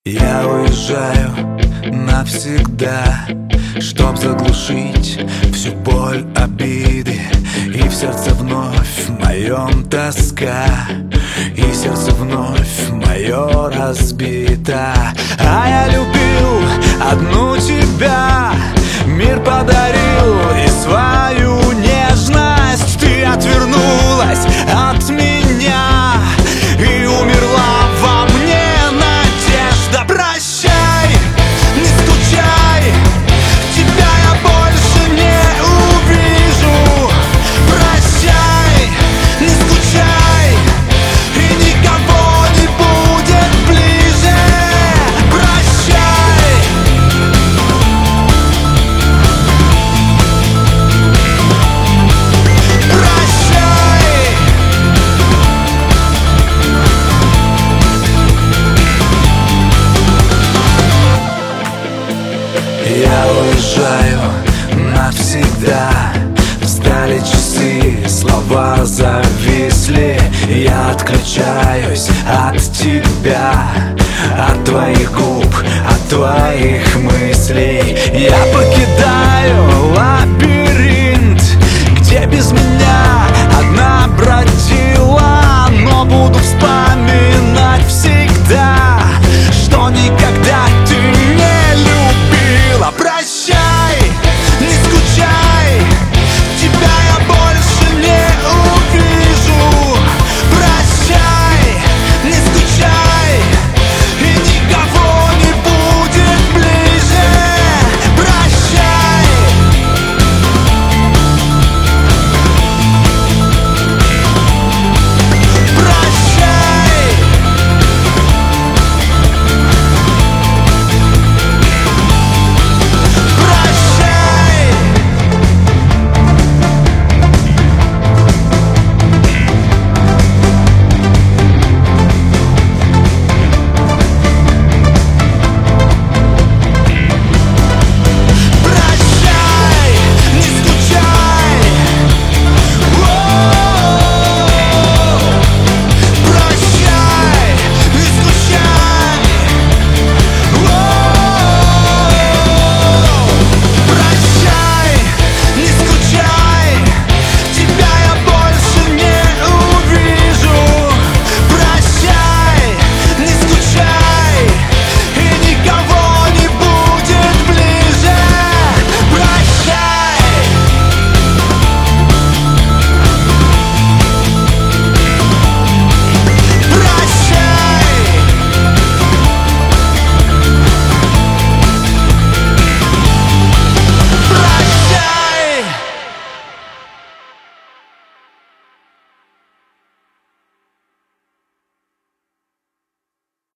Я уезжаю навсегда, чтоб заглушить всю боль обиды. И в сердце вновь в моем тоска, и сердце вновь мое разбито. А я любил одну тебя, мир подарил и свою нежность. Ты отвернулась от меня и умерла во мне надежда. Прощай, не скучай, тебя я больше не увижу. Прощай, не скучай, и никого не будет ближе. Прощай. Прощай. Я уезжаю навсегда. Встали часы, слова зависли. Я отключаюсь от тебя, от твоих губ, от твоих мыслей. Я покидаю лабиринт, где без меня одна бродила. Но буду вспоминать все